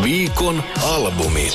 Viikon albumi.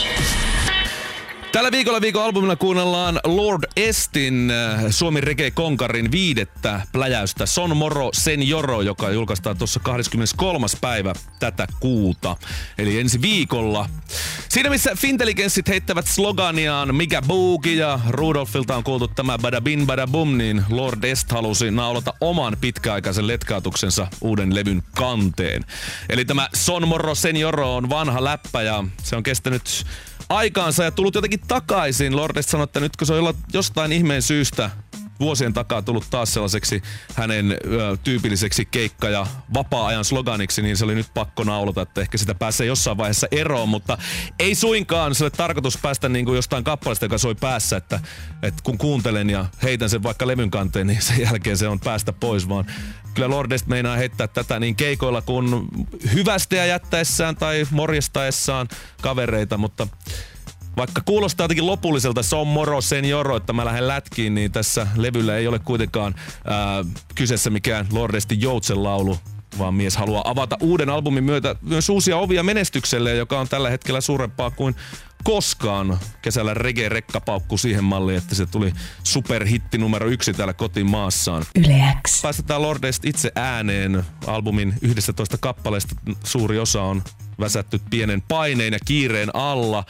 Tällä viikolla viikon albumilla kuunnellaan Lord Estin Suomi Reggae Konkarin 5. pläjäystä Son Moro Senjoro, joka julkaistaan tuossa 23. päivä tätä kuuta, eli ensi viikolla. Siinä missä Fintelligenssit heittävät sloganiaan Mikä Boogie ja Rudolfilta on kuultu tämä Bada Bin Bada Bum, niin Lord Est halusi naulata oman pitkäaikaisen letkautuksensa uuden levyn kanteen. Eli tämä Son Moro Senjoro on vanha läppä ja se on kestänyt aikaansa ja tullut jotenkin takaisin. Lord Est sanoi, että nyt kun se on jostain ihmeen syystä vuosien takaa tullut taas sellaiseksi hänen tyypilliseksi keikka- ja vapaa-ajan sloganiksi, niin se oli nyt pakko naulata, että ehkä sitä pääsee jossain vaiheessa eroon, mutta ei suinkaan se ole tarkoitus päästä niin kuin jostain kappaleesta, joka soi päässä, että kun kuuntelen ja heitän sen vaikka levyn kanteen, niin sen jälkeen se on päästä pois, vaan kyllä Lord Est meinaa heittää tätä niin keikoilla kuin hyvästiä jättäessään tai morjestaessaan kavereita, mutta vaikka kuulostaa jotenkin lopulliselta Son Moro Senjoro, että mä lähden lätkiin, niin tässä levyllä ei ole kuitenkaan kyseessä mikään Lord Estin joutsenlaulu, vaan mies haluaa avata uuden albumin myötä myös uusia ovia menestykselle, joka on tällä hetkellä suurempaa kuin koskaan. Kesällä reggae-rekka paukkui siihen malliin, että se tuli superhitti numero 1 täällä kotimaassaan. Yle X. Päästetään Lord Est itse ääneen. Albumin 11 kappaleesta suuri osa on väsätty pienen paineen ja kiireen alla.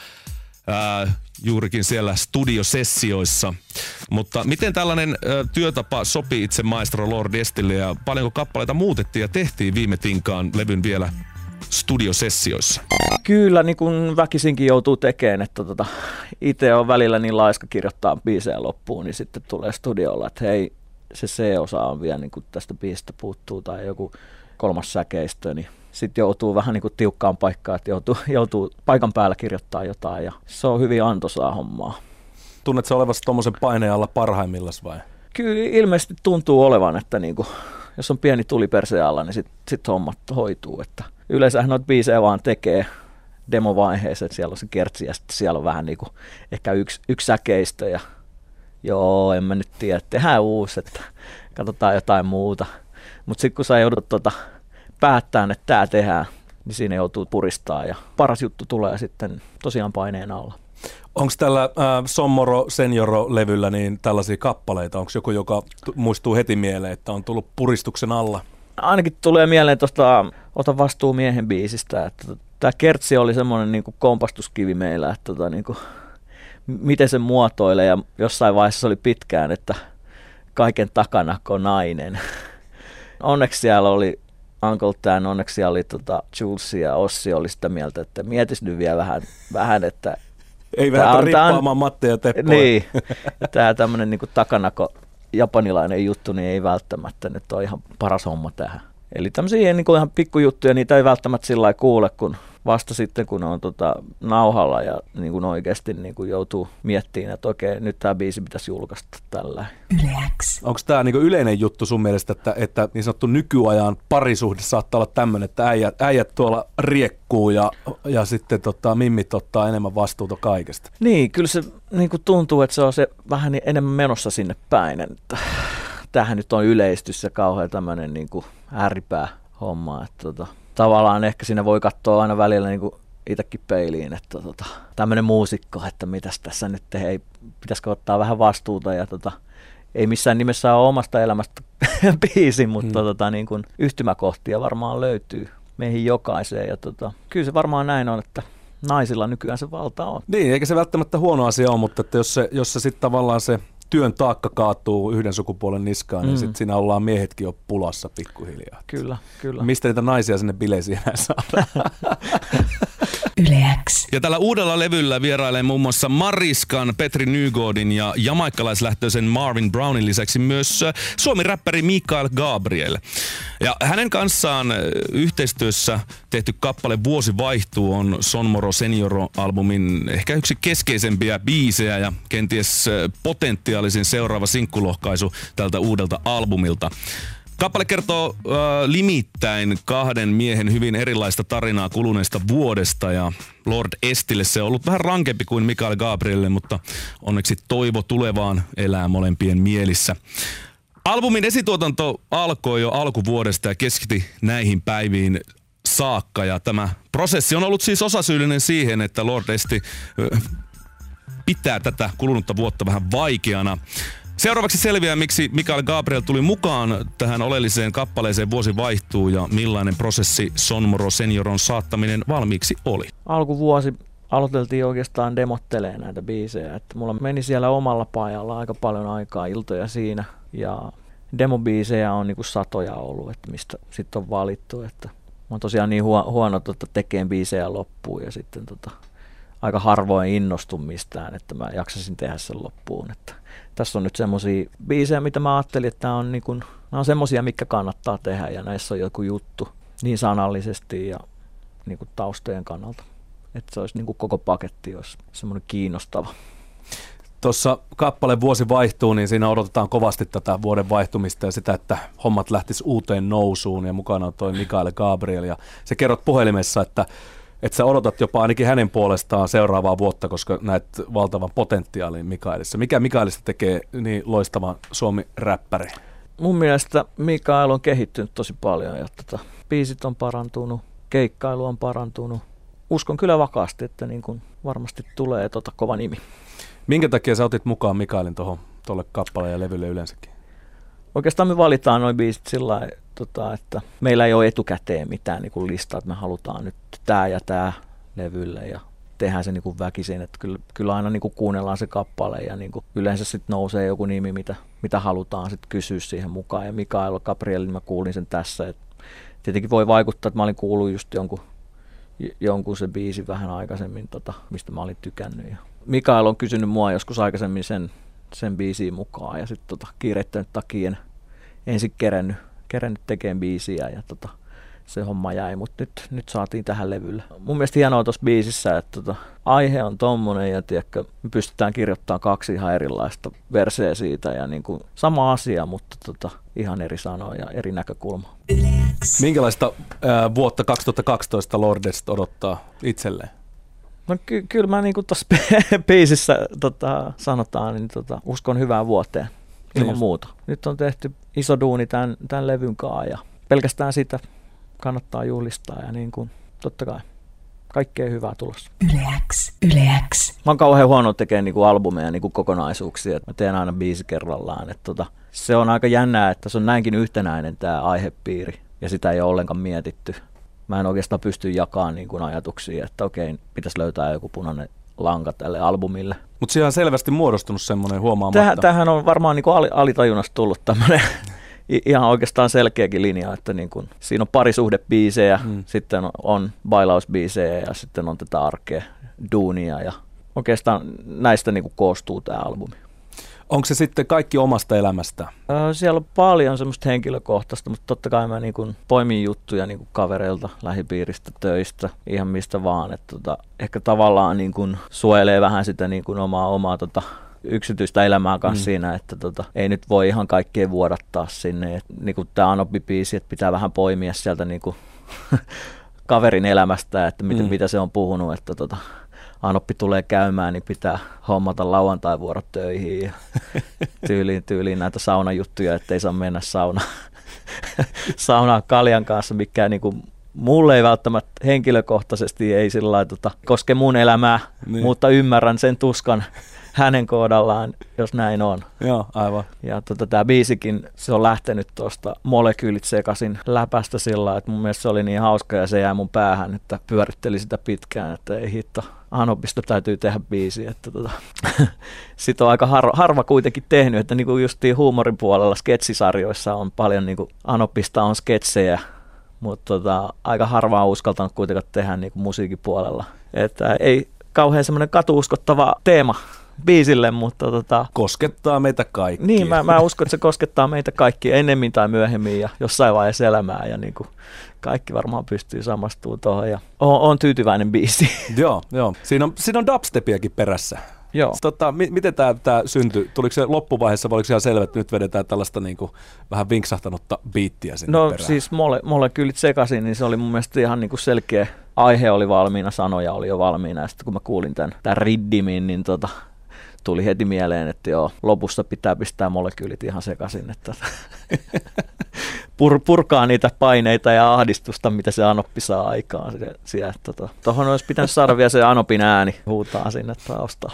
Juurikin siellä studiosessioissa. Mutta miten tällainen työtapa sopii itse maestro Lord Estille ja paljonko kappaleita muutettiin ja tehtiin viime tinkaan levyn vielä studiosessioissa? Kyllä, niin kuin väkisinkin joutuu tekemään, että itse on välillä niin laiska kirjoittaa biisejä loppuun, niin sitten tulee studiolla, että hei, se C-osa on vielä niin kuin tästä biisistä puuttuu tai joku kolmas säkeistö, niin sitten joutuu vähän niin kuin tiukkaan paikkaan, että joutuu paikan päällä kirjoittaa jotain ja se on hyvin antoisaa hommaa. Tunnetko olevasi tuommoisen paineen alla parhaimmillas vai? Kyllä ilmeisesti tuntuu olevan, että niin kuin, jos on pieni tuli perseen alla, niin sit hommat hoituu. Että yleensähän noita biisejä vaan tekee demovaiheessa, että siellä on se kertsi ja sitten siellä on vähän niin kuin ehkä yksi säkeistö ja joo, en mä nyt tiedä, tehdään uusi, että katsotaan jotain muuta. Mutta sitten kun sä joudut päättää, että tämä tehdään, niin siinä joutuu puristaa ja paras juttu tulee sitten tosiaan paineen alla. Onko tällä Son Moro Senjoro-levyllä niin tällaisia kappaleita? Onko joku, joka muistuu heti mieleen, että on tullut puristuksen alla? Ainakin tulee mieleen tuosta Ota vastuu miehen biisistä, että tämä kertsi oli semmoinen niin kuin kompastuskivi meillä, että niin kuin, miten se muotoilee ja jossain vaiheessa oli pitkään, että kaiken takana on nainen. Onneksi siellä oli Uncle Dan, onneksi siellä oli Jules ja Ossi oli sitä mieltä, että mietis nyt vielä vähän että ei vähän rippaamaan Matteja ja Teppoa. Niin, tämä tämmöinen niin takanako japanilainen juttu, niin ei välttämättä nyt ole ihan paras homma tähän. Eli tämmöisiä niin ihan pikkujuttuja, niitä ei välttämättä sillä lailla kuule, kun vasta sitten, kun on nauhalla ja niin kuin oikeasti niin kuin joutuu miettimään, että okei, nyt tämä biisi pitäisi julkaista tällä. Onko tämä niin kuin yleinen juttu sun mielestä, että niin sanottu nykyajan parisuhde saattaa olla tämmöinen, että äijät tuolla riekkuu ja sitten mimmit ottaa enemmän vastuuta kaikesta? Niin, kyllä se niin kuin tuntuu, että se on se vähän enemmän menossa sinne päin. Tämähän nyt on yleistys ja kauhean tämmöinen niin kuin ääripää homma, että tavallaan ehkä siinä voi katsoa aina välillä niin kuin itsekin peiliin, että tämmöinen muusikko, että mitäs tässä nyt ei pitäisikö ottaa vähän vastuuta ja ei missään nimessä ole omasta elämästä biisi, mutta niin kuin yhtymäkohtia varmaan löytyy meihin jokaiseen ja kyllä se varmaan näin on, että naisilla nykyään se valta on. Niin, eikä se välttämättä huono asia ole, mutta että jos se sitten tavallaan se työn taakka kaatuu yhden sukupuolen niskaan, niin sitten siinä ollaan miehetkin jo pulassa pikkuhiljaa. Kyllä. Mistä niitä naisia sinne bileisiin enää saadaan? Yle X. Ja tällä uudella levyllä vierailee muun muassa Mariskan, Petri Nygårdin ja jamaikkalaislähtöisen Marvin Brownin lisäksi myös suomi-räppäri Mikael Gabriel. Ja hänen kanssaan yhteistyössä tehty kappale Vuosi vaihtuu on Son Moro Senjoro-albumin ehkä yksi keskeisempiä biisejä ja kenties potentiaalisin seuraava sinkkulohkaisu tältä uudelta albumilta. Kappale kertoo limittäin kahden miehen hyvin erilaista tarinaa kuluneesta vuodesta ja Lord Estille se on ollut vähän rankempi kuin Mikael Gabrielille, mutta onneksi toivo tulevaan elää molempien mielissä. Albumin esituotanto alkoi jo alkuvuodesta ja keskitti näihin päiviin saakka. Ja tämä prosessi on ollut siis osasyyllinen siihen, että Lord Esti pitää tätä kulunutta vuotta vähän vaikeana. Seuraavaksi selviää, miksi Mikael Gabriel tuli mukaan tähän oleelliseen kappaleeseen Vuosi vaihtuu ja millainen prosessi Son Moro Senioron saattaminen valmiiksi oli. Alkuvuosi aloiteltiin oikeastaan demotteleen näitä biisejä. Että mulla meni siellä omalla pajalla aika paljon aikaa, iltoja siinä. Ja demobiisejä on niinku satoja ollut, että mistä sitten on valittu. Että mä oon tosiaan niin huono tekemään biisejä loppuun ja sitten aika harvoin innostun mistään, että mä jaksasin tehdä sen loppuun. Että tässä on nyt semmosia biisejä, mitä mä ajattelin, että nämä on semmosia, mitkä kannattaa tehdä ja näissä on joku juttu niin sanallisesti ja niinku taustojen kannalta. Että se olisi niinku koko paketti, olisi semmoinen kiinnostava. Tuossa kappale Vuosi vaihtuu, niin siinä odotetaan kovasti tätä vuoden vaihtumista ja sitä, että hommat lähtis uuteen nousuun ja mukana on toi Mikael Gabriel. Ja sä kerrot puhelimessa, että sä odotat jopa ainakin hänen puolestaan seuraavaa vuotta, koska näet valtavan potentiaalin Mikaelissa. Mikä Mikaelista tekee niin loistavan Suomi-räppäri? Mun mielestä Mikael on kehittynyt tosi paljon ja biisit on parantunut, keikkailu on parantunut. Uskon kyllä vakaasti, että niin kuin varmasti tulee kova nimi. Minkä takia sä otit mukaan Mikaelin tuolle kappaleen ja levylle yleensäkin? Oikeastaan me valitaan nuo biisit sillä lailla, että meillä ei ole etukäteen mitään niin kuin listaa, että me halutaan nyt tää ja tää levylle ja tehdään se niin kuin väkisin. Että kyllä aina niin kuin kuunnellaan se kappale ja niin kuin yleensä sitten nousee joku nimi, mitä halutaan sitten kysyä siihen mukaan. Ja Mikael Gabrielin mä kuulin sen tässä. Et tietenkin voi vaikuttaa, että mä olin kuullut just jonkun se biisi vähän aikaisemmin, mistä mä olin tykännyt. Ja Mikael on kysynyt mua joskus aikaisemmin sen biisiin mukaan ja sitten kiireiden takia ensin kerennyt tekemään biisiä ja se homma jäi, mutta nyt saatiin tähän levylle. Mun mielestä hienoa tuossa biisissä, että aihe on tommonen ja tiedätkö, me pystytään kirjoittamaan 2 ihan erilaista verseä siitä ja niin kuin sama asia, mutta ihan eri sanoja ja eri näkökulma. Minkälaista vuotta 2012 Lordest odottaa itselleen? No kyllä mä niin kuin tuossa biisissä sanotaan, niin uskon hyvään vuoteen ilman muuta. Nyt on tehty iso duuni tämän levyn kanssa ja pelkästään sitä kannattaa juhlistaa ja niin kuin totta kai kaikkea hyvää tulossa. Yle X. Mä oon kauhean huono tekemään niin kuin albumeja niin kuin kokonaisuuksia. Mä teen aina biisi kerrallaan. Että se on aika jännää, että se on näinkin yhtenäinen tämä aihepiiri ja sitä ei ole ollenkaan mietitty. Mä en oikeastaan pysty jakamaan niin kuin ajatuksia, että okei, pitäisi löytää joku punainen lanka tälle albumille. Mutta siellä on selvästi muodostunut semmoinen huomaamatta. Tämähän on varmaan niin kuin alitajunnasta tullut tämmöinen ihan oikeastaan selkeäkin linja, että niin kuin, siinä on parisuhdebiisejä, sitten on bailausbiisejä ja sitten on tätä arkea, duunia ja oikeastaan näistä niin kuin koostuu tämä albumi. Onko se sitten kaikki omasta elämästä? Siellä on paljon semmoista henkilökohtaista, mutta totta kai mä niin kuin poimin juttuja niin kuin kavereilta, lähipiiristä, töistä, ihan mistä vaan. Että ehkä tavallaan niin kuin suojelee vähän sitä niin kuin omaa yksityistä elämää kanssa siinä, että ei nyt voi ihan kaikkea vuodattaa sinne. Niin kuin tämä Anoppi-biisi, että pitää vähän poimia sieltä niin kuin kaverin elämästä, että mitä se on puhunut, että Anoppi tulee käymään, niin pitää hommata lauantai-vuorot töihin ja tyyliin näitä saunajuttuja, ettei saa mennä saunaan kaljan kanssa, mikä niin kuin mulle ei välttämättä henkilökohtaisesti ei sillä lailla koske mun elämää, mutta ymmärrän sen tuskan hänen kohdallaan, jos näin on. Joo, aivan. Ja tämä biisikin, se on lähtenyt tuosta Molekyylit sekaisin läpästä sillä, että mun mielestä se oli niin hauska ja se jäi mun päähän, että pyöritteli sitä pitkään, että ei hitto, Anopista täytyy tehdä biisi. Että sit on aika harva kuitenkin tehnyt, että niinku justiin huumorin puolella sketsisarjoissa on paljon niinku Anopista on sketsejä, mutta aika harva on uskaltanut kuitenkaan tehdä niinku musiikin puolella. Että ei kauhean semmoinen katuuskottava teema biisille, mutta koskettaa meitä kaikkia. Niin, mä uskon, että se koskettaa meitä kaikkia ennemmin tai myöhemmin ja jossain vaiheessa elämää ja niin kuin kaikki varmaan pystyy samastumaan tuohon ja on tyytyväinen biisi. Joo. Siinä on dubstepiäkin perässä. Joo. Miten tämä syntyi? Tuliko se loppuvaiheessa, vai oliko siellä selvä, että nyt vedetään tällaista niin kuin vähän vinksahtanutta biittiä sinne perään? No siis Molekyylit sekaisin, niin se oli mun mielestä ihan niin kuin selkeä aihe oli valmiina, sanoja oli jo valmiina ja sitten kun mä kuulin tämän riddimin, niin tuli heti mieleen, että joo, lopussa pitää pistää molekyylit ihan sekaisin, että purkaa niitä paineita ja ahdistusta, mitä se anoppi saa aikaan. Tuohon olisi pitänyt saada vielä se anopin ääni huutaa sinne taustalla.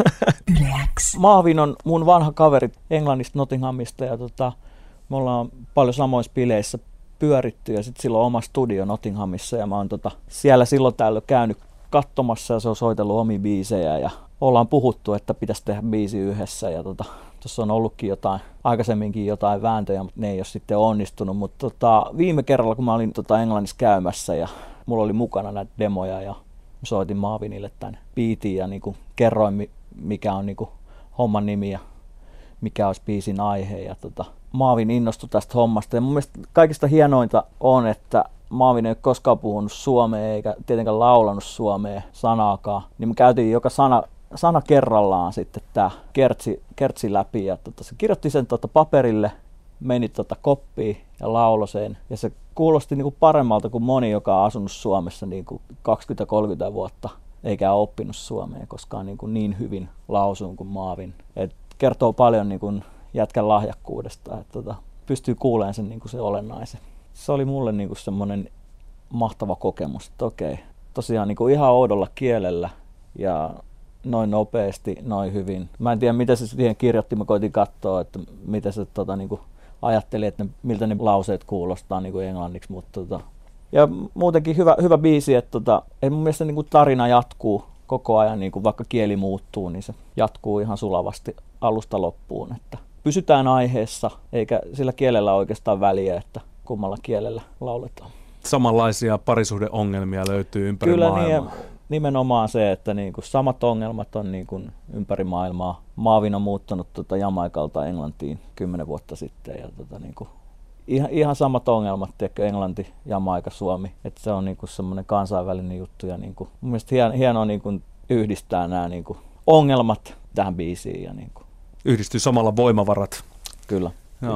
Yle X. Marvin on mun vanha kaveri Englannista, Nottinghamista, ja me ollaan paljon samoissa bileissä pyöritty, ja sitten sillä on oma studio Nottinghamissa, ja mä oon siellä silloin tällöin käynyt katsomassa, ja se on soitellut omia biisejä, ja ollaan puhuttu, että pitäisi tehdä biisi yhdessä, ja tuossa on ollutkin aikaisemminkin jotain vääntöjä, mutta ne ei ole sitten onnistunut, mutta viime kerralla, kun mä olin Englannissa käymässä, ja mulla oli mukana näitä demoja, ja soitin Marvinille tämän biitin, ja niinku kerroin, mikä on niinku homman nimi, ja mikä olisi biisin aihe, ja Marvin innostui tästä hommasta, ja mun mielestä kaikista hienointa on, että Marvin ei ole koskaan puhunut suomea, eikä tietenkään laulanut suomea sanaakaan, niin me käytiin joka sana kerrallaan sitten tämä kertsi läpi, ja se kirjoitti sen paperille, meni koppiin ja lauloi sen, ja se kuulosti niinku paremmalta kuin moni, joka on asunut Suomessa niinku 20-30 vuotta, eikä ole oppinut suomea koskaan niin hyvin lausuun kuin Marvin. Et kertoo paljon niinku jätkän lahjakkuudesta, että pystyy kuulemaan sen niinku se olennaisen. Se oli mulle niinku semmoinen mahtava kokemus, että okei, tosiaan niinku ihan oudolla kielellä ja noin nopeasti, noin hyvin. Mä en tiedä, mitä se siihen kirjoitti, mä koitin katsoa, että mitä se niinku ajatteli, että miltä ne lauseet kuulostaa niinku englanniksi, mutta ja muutenkin hyvä biisi, että mun mielestä niinku tarina jatkuu koko ajan, niinku vaikka kieli muuttuu, niin se jatkuu ihan sulavasti alusta loppuun, että pysytään aiheessa, eikä sillä kielellä oikeastaan väliä, että kummalla kielellä lauletaan. Samanlaisia parisuhdeongelmia löytyy ympäri maailmaa. Kyllä nimenomaan se, että niinku samat ongelmat on niinku ympäri maailmaa. Marvin on muuttanut Jamaikalta Englantiin 10 vuotta sitten, ja niinku ihan samat ongelmat, tiedätkö, Englanti, Jamaika, Suomi. Että se on niinku semmoinen kansainvälinen juttu, ja niinku mun mielestä hienoa niinku yhdistää nämä niinku ongelmat tähän biisiin. Ja niinku yhdistyy samalla voimavarat. Kyllä.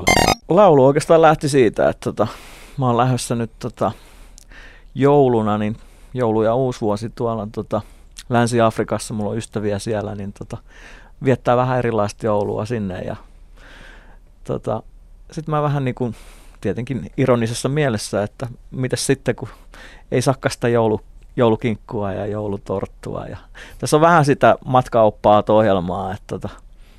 Laulu oikeastaan lähti siitä, että mä oon lähdössä nyt jouluna, niin joulu ja uusvuosi tuolla Länsi-Afrikassa, mulla on ystäviä siellä, niin viettää vähän erilaista joulua sinne, ja sitten mä vähän niin kuin tietenkin ironisessa mielessä, että mitäs sitten, kun ei saakaan sitä joulukinkkua ja joulutorttua, ja tässä on vähän sitä matkaoppaa ohjelmaa, että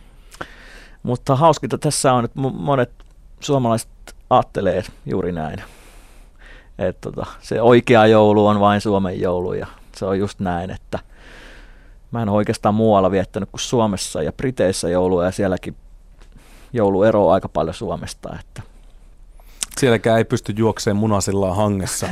mutta hauskinta tässä on, että monet suomalaiset ajattelee juuri näin, että se oikea joulu on vain Suomen joulu, ja se on just näin, että mä en ole oikeastaan muualla viettänyt kuin Suomessa ja Briteissä joulua, ja sielläkin joulu eroaa aika paljon Suomesta. Että sielläkään ei pysty juokseen munasillaan hangessa.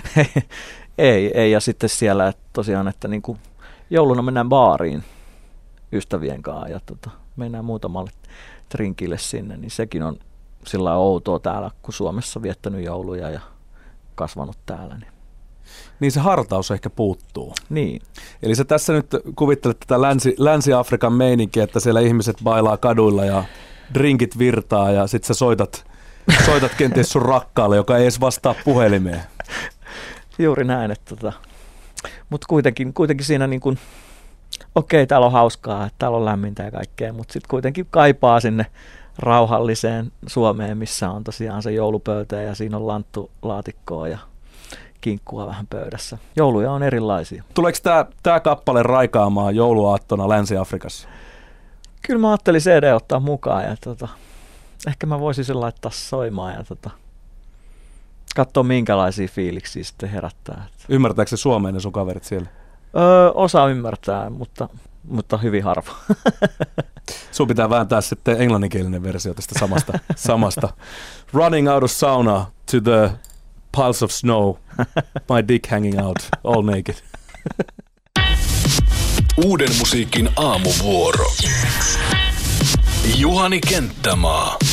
ei, ja sitten siellä tosiaan, että niin kuin jouluna mennään baariin ystävien kanssa, ja mennään muutamalle drinkille sinne, niin sekin on sillä outoa täällä, kun Suomessa viettänyt jouluja ja kasvanut täällä. Niin se hartaus ehkä puuttuu. Niin. Eli sä tässä nyt kuvittelet tätä Länsi-Afrikan meininkiä, että siellä ihmiset bailaa kaduilla ja drinkit virtaa, ja sit sä soitat kenties sun rakkaalle, joka ei edes vastaa puhelimeen. Juuri näin, että mutta kuitenkin siinä niin kuin okei, täällä on hauskaa, että täällä on lämmintä ja kaikkea, mutta sitten kuitenkin kaipaa sinne rauhalliseen Suomeen, missä on tosiaan se joulupöytä ja siinä on lanttulaatikkoa ja kinkkua vähän pöydässä. Jouluja on erilaisia. Tuleeko tämä kappale raikaamaan jouluaattona Länsi-Afrikassa? Kyllä mä ajattelin CD ottaa mukaan, ja ehkä mä voisin sen laittaa soimaan ja katsoa minkälaisia fiiliksiä sitten herättää. Ymmärtääkö se suomeen ne sun kaverit siellä? Osa ymmärtää, mutta hyvin harva. Sun pitää vääntää sitten englanninkielinen versio tästä samasta. Running out of sauna to the piles of snow, my dick hanging out, all naked. Uuden musiikin aamuvuoro. Juhani Kenttämaa.